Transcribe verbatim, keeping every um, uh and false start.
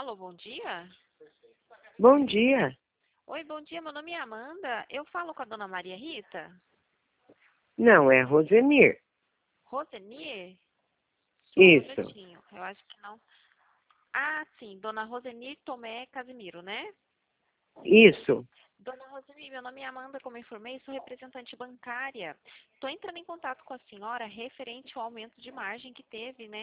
Alô, bom dia? Bom dia. Oi, bom dia, meu nome é Amanda. Eu falo com a dona Maria Rita? Não, é Rosenir. Rosenir? Só um Isso, minutinho, eu acho que não. Ah, sim, dona Rosenir Tomé Casimiro, né? isso. Dona Rosenir, meu nome é Amanda, como eu informei, sou representante bancária. Estou entrando em contato com a senhora referente ao aumento de margem que teve, né?